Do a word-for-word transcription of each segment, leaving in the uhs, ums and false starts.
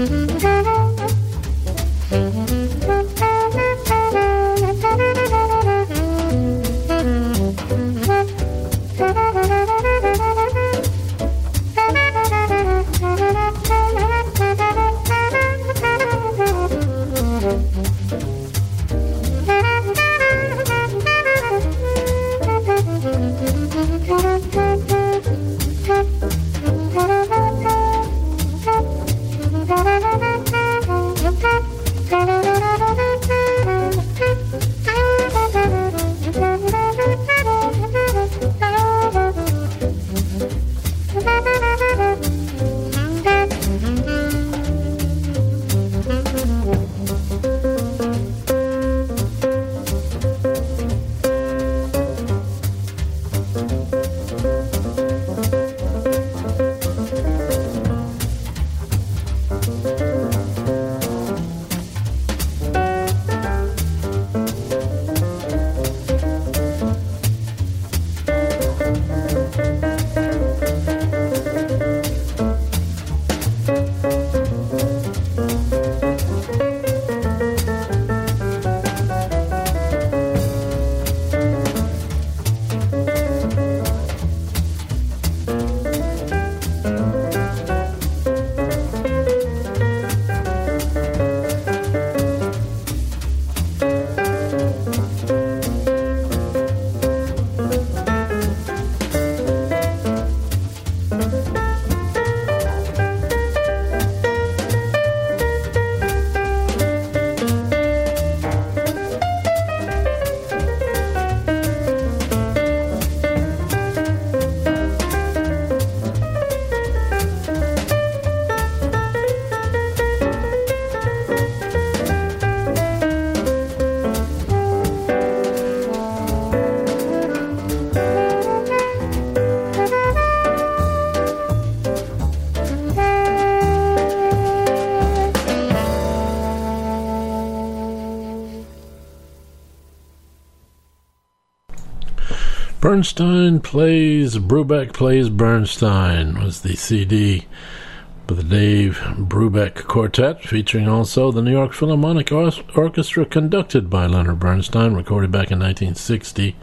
Bernstein Plays, Brubeck Plays Bernstein was the C D with the Dave Brubeck Quartet, featuring also the New York Philharmonic Or- Orchestra, conducted by Leonard Bernstein, recorded back in nineteen sixty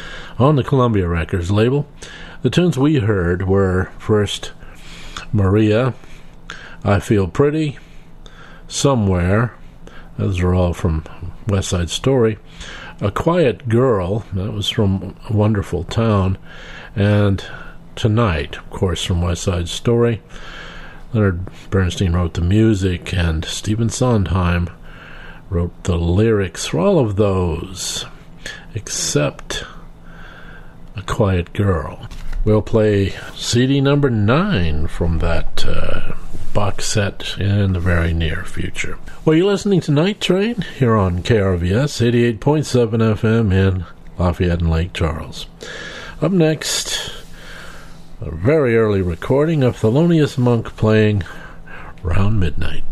on the Columbia Records label. The tunes we heard were first Maria, I Feel Pretty, Somewhere, those are all from West Side Story, A Quiet Girl, that was from A Wonderful Town, and Tonight, of course, from West Side Story. Leonard Bernstein wrote the music, and Stephen Sondheim wrote the lyrics for all of those, except A Quiet Girl. We'll play C D number nine from that uh, box set in the very near future. Well, you're listening to Night Train here on K R V S eighty-eight point seven F M in Lafayette and Lake Charles. Up next, a very early recording of Thelonious Monk playing Round Midnight.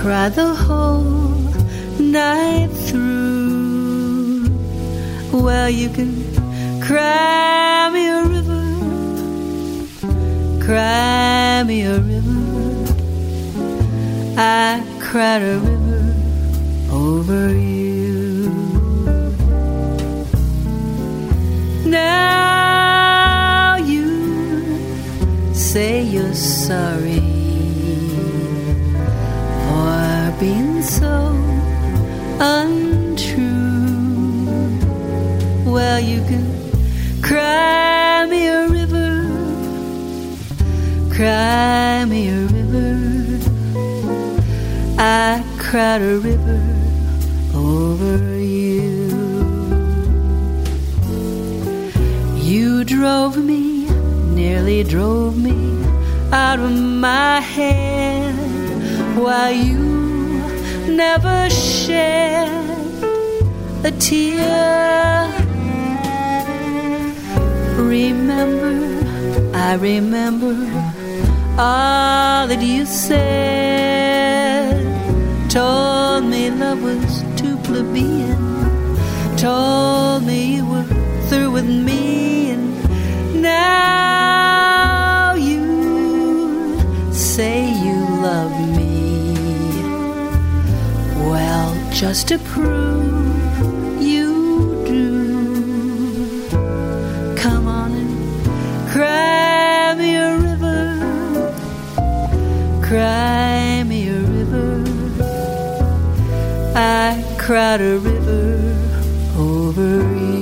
cried the whole night through. Well, you can cry me a river, cry me a river. I cried a river over you. Now you say you're sorry for being so untrue. Well, you can cry me a river, cry me a river. I cried a river over you. You drove me, nearly drove me out of my head, while you never shed a tear. Remember, I remember all that you said. Told me love was too plebeian, told me you were through with me, and now you say you love me. Well, just to prove you do, come on and cry me a river, cry me a river. I cried a river over you.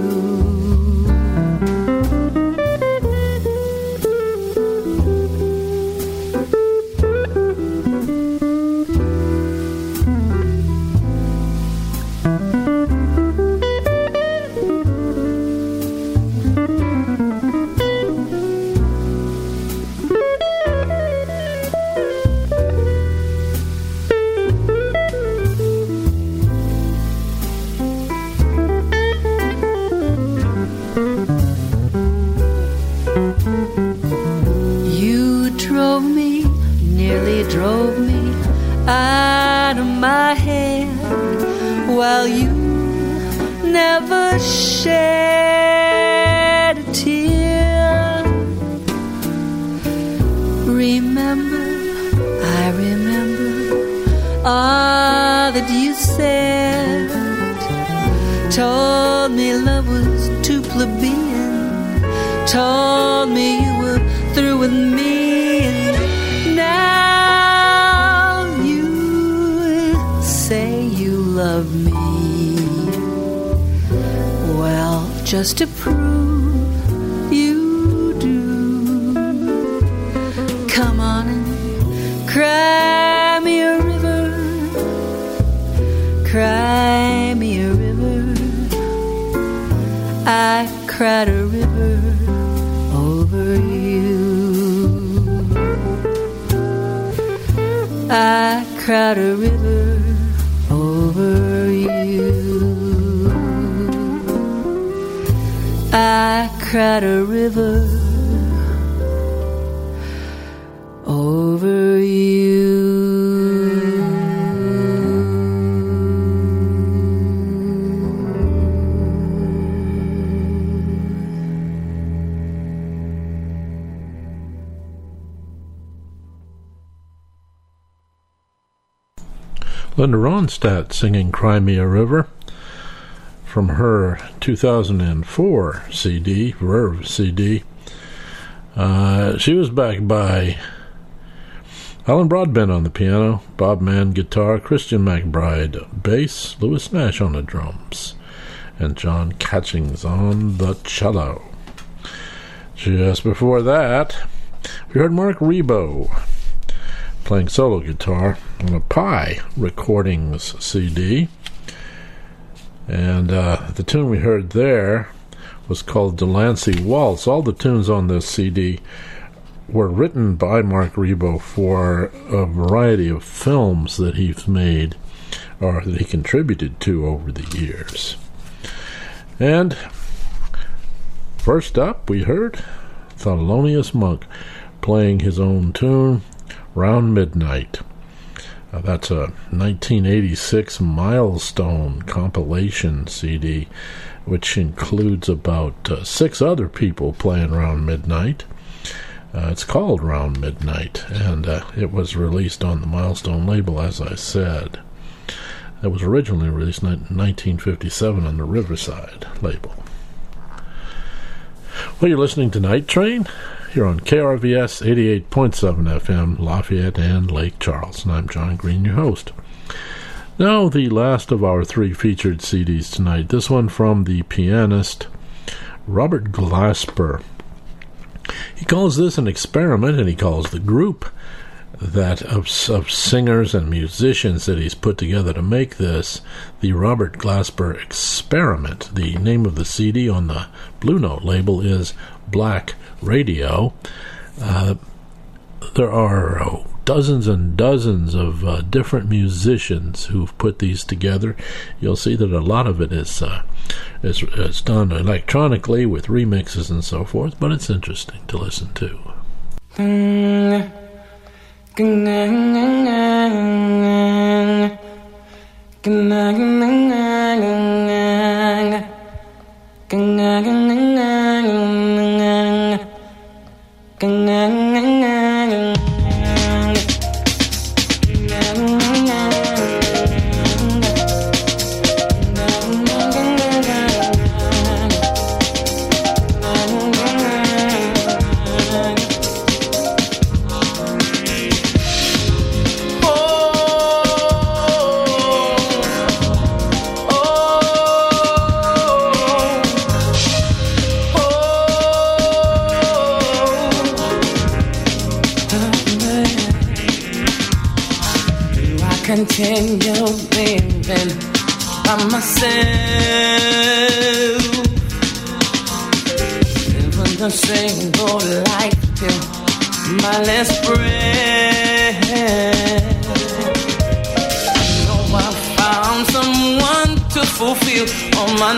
Drove me out of my head, while you never shed a tear. Remember, I remember all that you said. Told me love was too plebeian, told me you were through with me, and now you say you love me. Well, just to prove you do, come on and cry me a river, cry me a river. I cried a river over you. I cried a river over you. I cried a river over you. Linda Ronstadt singing Cry Me a River from her two thousand four C D, Verve C D. Uh, she was backed by Alan Broadbent on the piano, Bob Mann guitar, Christian McBride bass, Louis Nash on the drums, and John Catchings on the cello. Just before that, we heard Mark Ribot playing solo guitar on a Pye Recordings C D. And uh, the tune we heard there was called Delancey Waltz. All the tunes on this C D were written by Mark Ribot for a variety of films that he's made or that he contributed to over the years. And first up, we heard Thelonious Monk playing his own tune, Round Midnight. Uh, that's a nineteen eighty-six Milestone compilation C D, which includes about uh, six other people playing Round Midnight. Uh, it's called Round Midnight, and uh, it was released on the Milestone label, as I said. It was originally released in nineteen fifty-seven on the Riverside label. Well, you're listening to Night Train here on K R V S eighty-eight point seven F M, Lafayette and Lake Charles, and I'm John Green, your host. Now, the last of our three featured C Ds tonight, this one from the pianist Robert Glasper. He calls this an experiment, and he calls the group that of, of singers and musicians that he's put together to make this the Robert Glasper Experiment. The name of the C D on the Blue Note label is Black Radio. Uh, there are oh, dozens and dozens of uh, different musicians who've put these together. You'll see that a lot of it is, uh, is, is done electronically with remixes and so forth, but it's interesting to listen to. Mm. Continue living by myself, living the single life till my last breath. I know I found someone to fulfill all my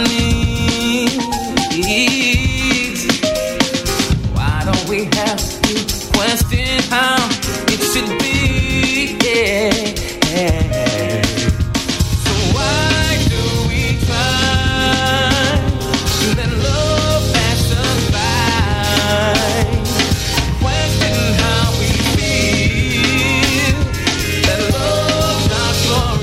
needs. Why don't we have to question how it should be? Yeah. Yeah. So why do we try to let love pass us by? Question how we feel, that love's our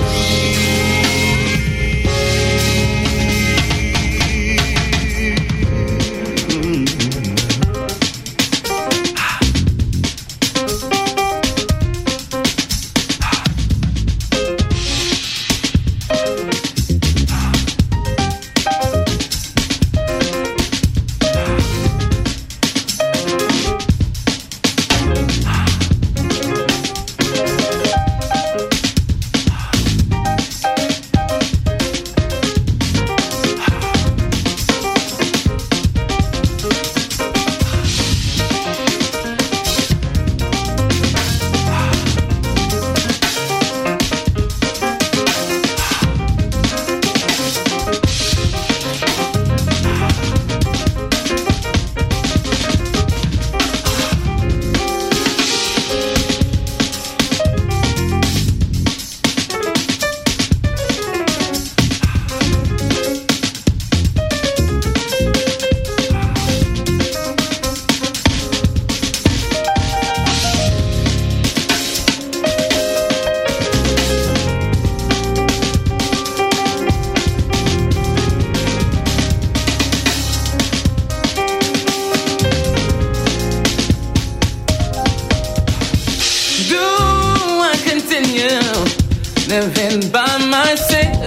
living by myself,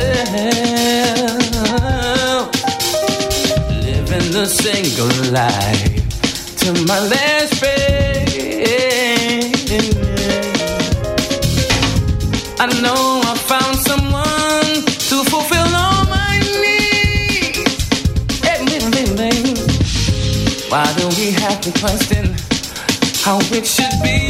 living the single life till my last breath. I know I found someone to fulfill all my needs. Why do we have to question how it should be?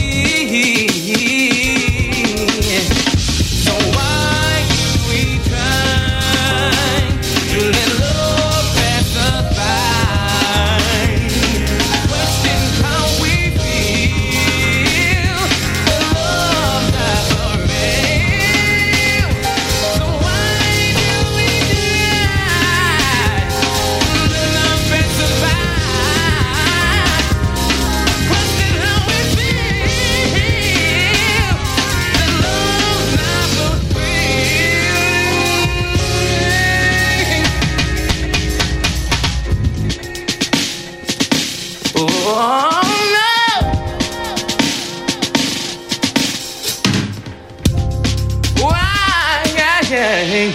So why do we try to let love pass us by? Question how we feel. The love that's already.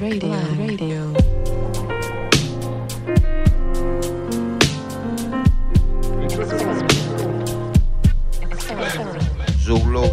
Radio. Radio. Zulu.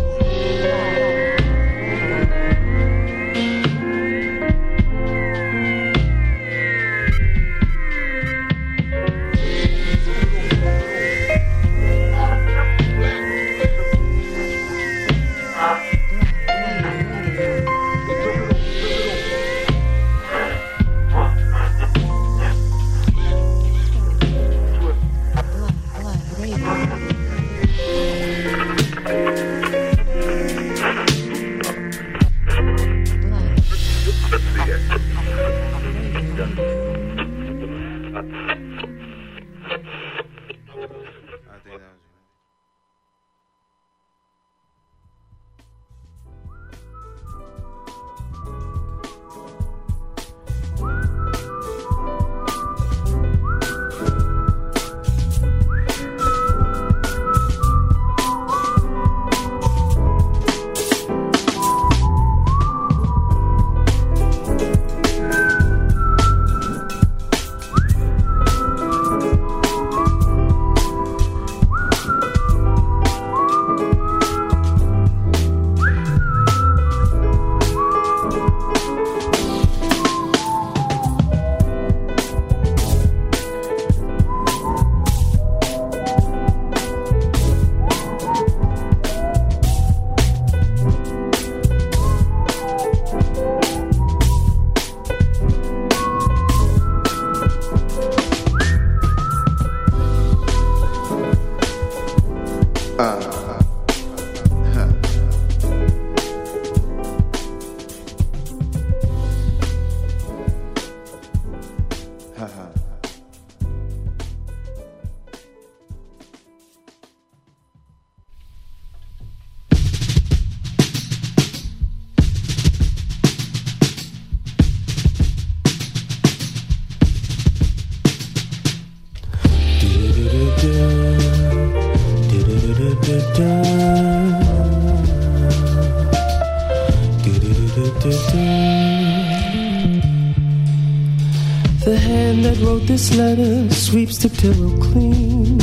The hand that wrote this letter sweeps the pillow clean.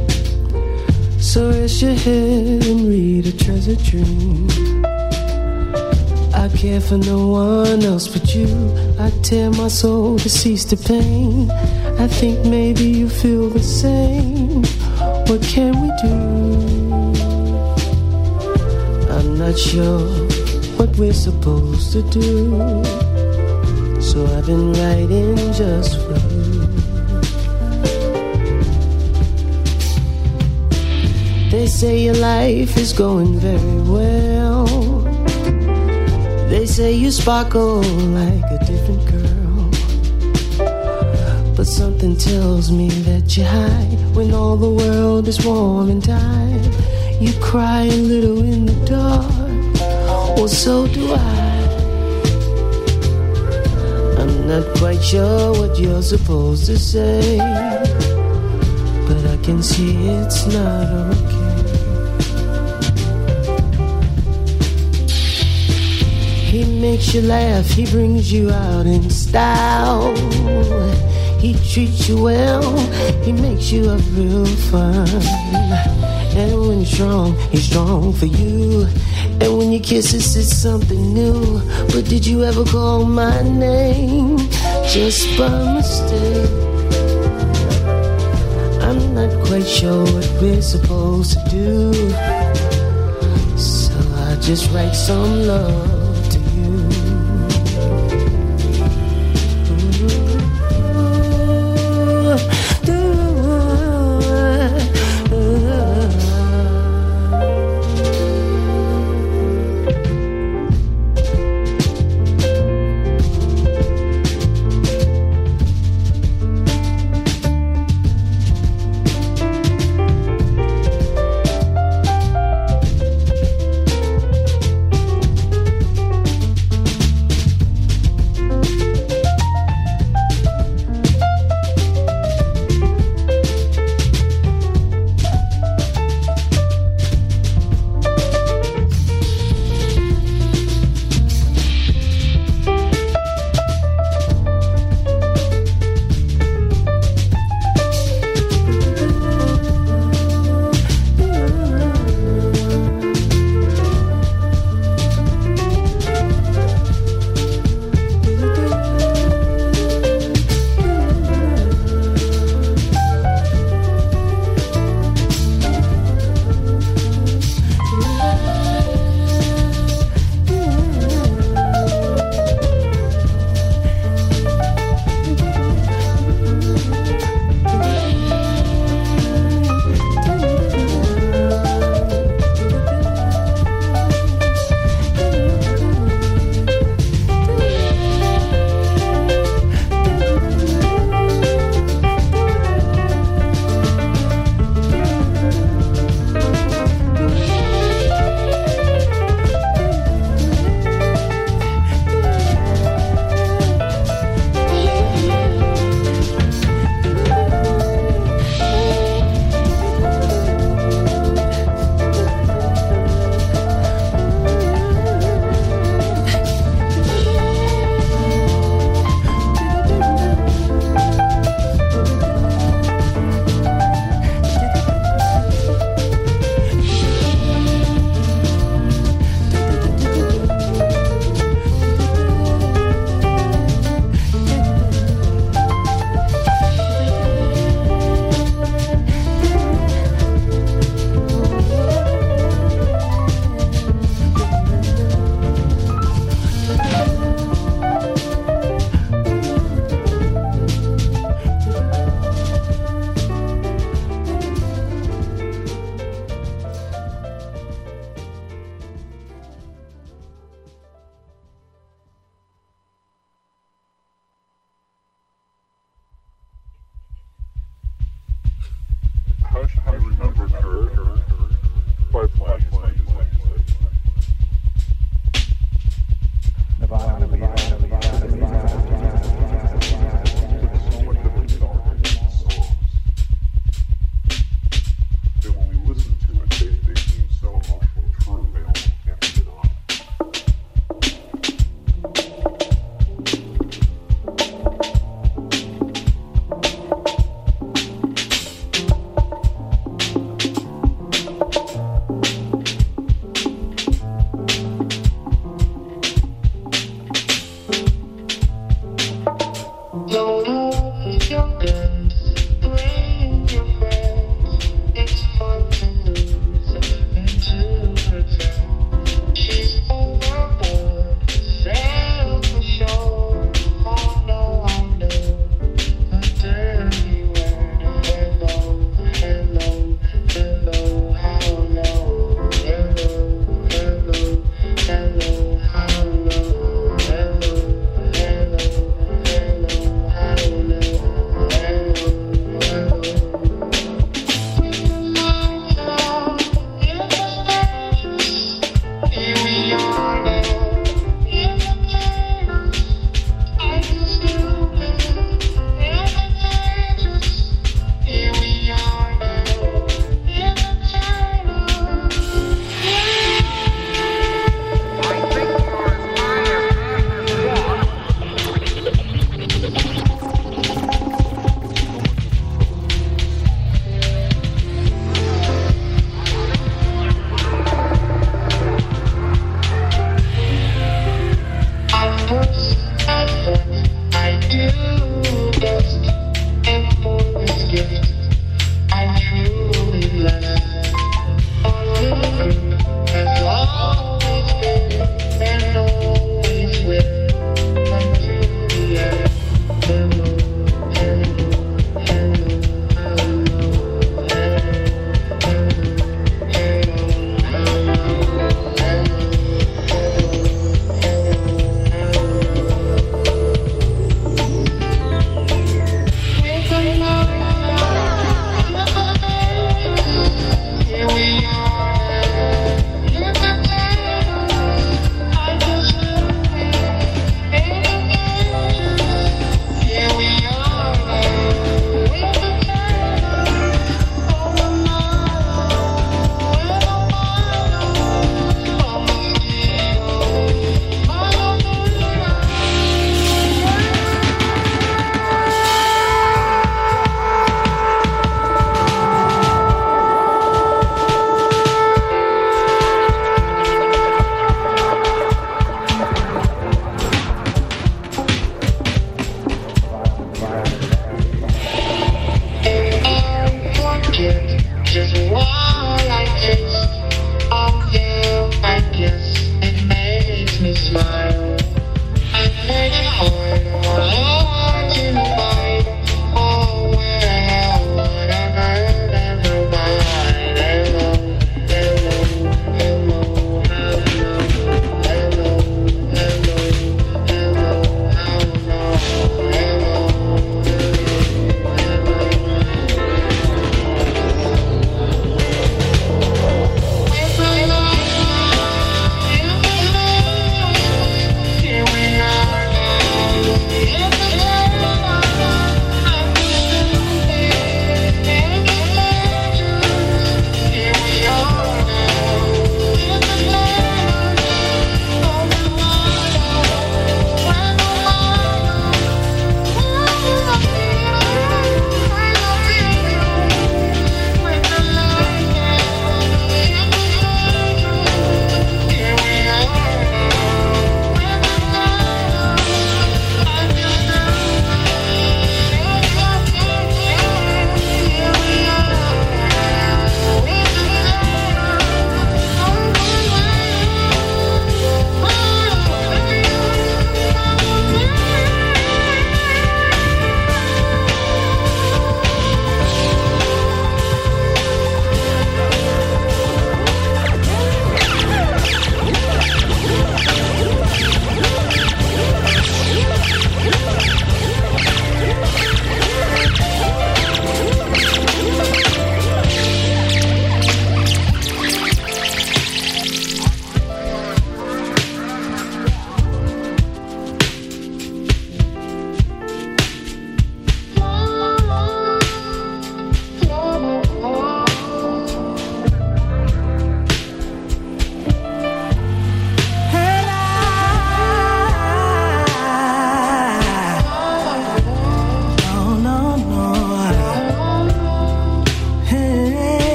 So rest your head and read a treasure dream. I care for no one else but you. I tear my soul to cease the pain. I think maybe you feel the same. What can we do? I'm not sure what we're supposed to do. So I've been writing just for you. They say your life is going very well. They say you sparkle like a different girl. But something tells me that you hide when all the world is warm and tired. You cry a little in the dark, or so do I. I'm not quite sure what you're supposed to say, but I can see it's not okay. He makes you laugh, he brings you out in style. He treats you well, he makes you have real fun. And when he's strong, he's strong for you. And when you kiss us, it's something new. But did you ever call my name just by mistake? I'm not quite sure what we're supposed to do, so I just write some love to you.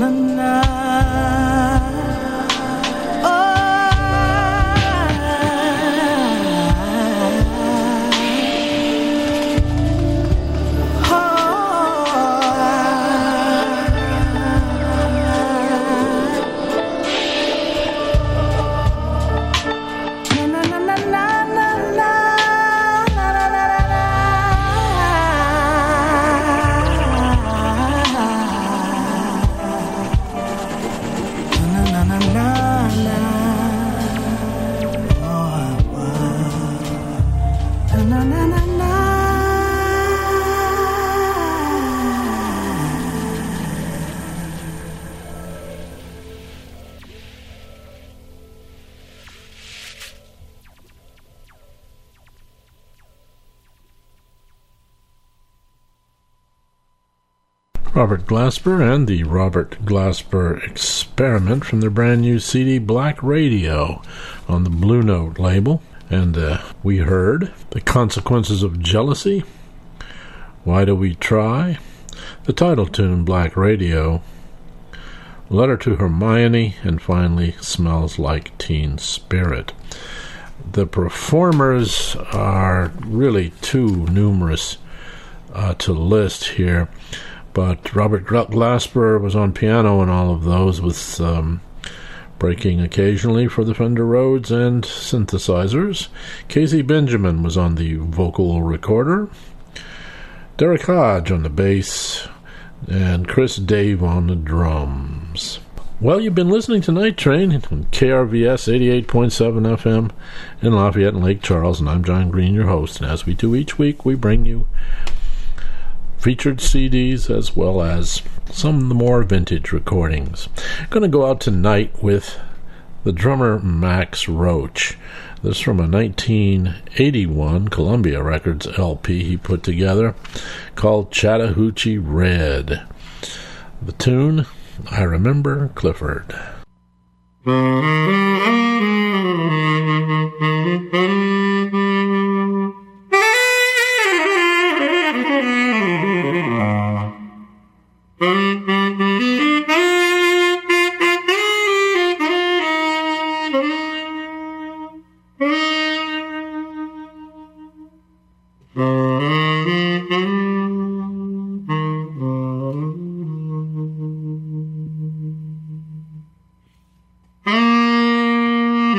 na na. Robert Glasper and the Robert Glasper Experiment from their brand new C D Black Radio on the Blue Note label. And uh, we heard The Consequences of Jealousy, Why Do We Try, the title tune Black Radio, Letter to Hermione, and finally Smells Like Teen Spirit. The performers are really too numerous uh, to list here. But Robert Glasper was on piano in all of those, with um, breaking occasionally for the Fender Rhodes and synthesizers. Casey Benjamin was on the vocal recorder. Derek Hodge on the bass. And Chris Dave on the drums. Well, you've been listening to Night Train on K R V S eighty-eight point seven F M in Lafayette and Lake Charles, and I'm John Green, your host. And as we do each week, we bring you featured C Ds as well as some of the more vintage recordings. I'm going to go out tonight with the drummer Max Roach. This is from a nineteen eighty-one Columbia Records L P he put together called Chattahoochee Red. The tune, I Remember Clifford. Mm-hmm.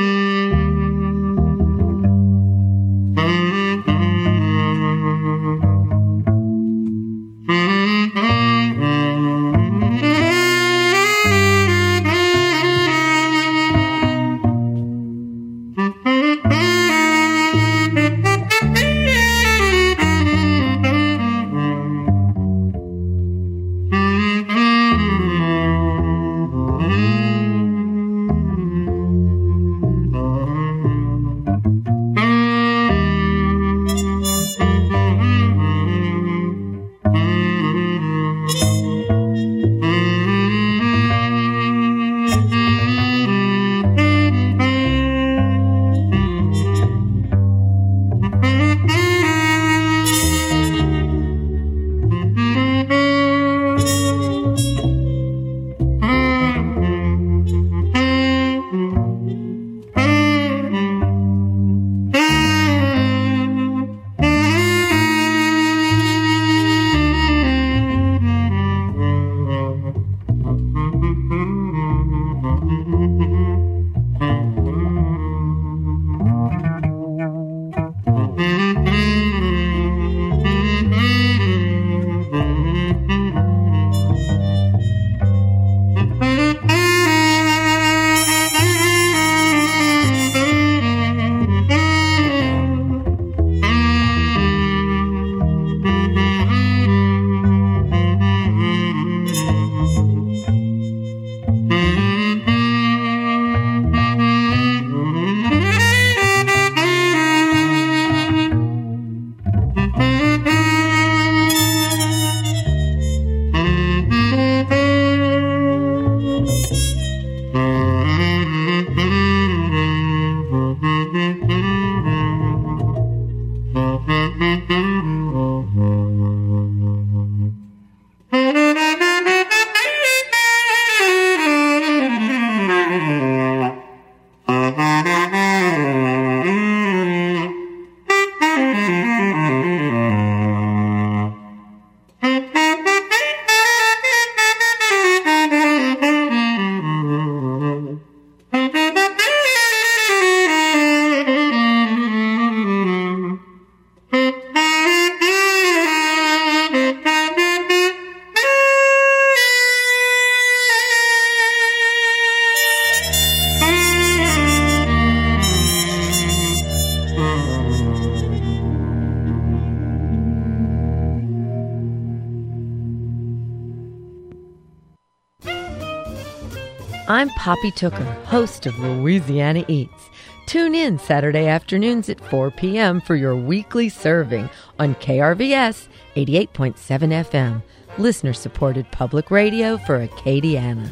I'm Poppy Tooker, host of Louisiana Eats. Tune in Saturday afternoons at four p.m. for your weekly serving on K R V S eighty-eight point seven F M, listener-supported public radio for Acadiana.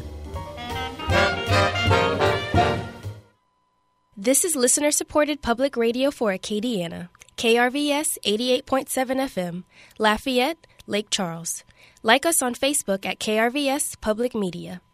This is listener-supported public radio for Acadiana, K R V S eighty-eight point seven F M, Lafayette, Lake Charles. Like us on Facebook at K R V S Public Media.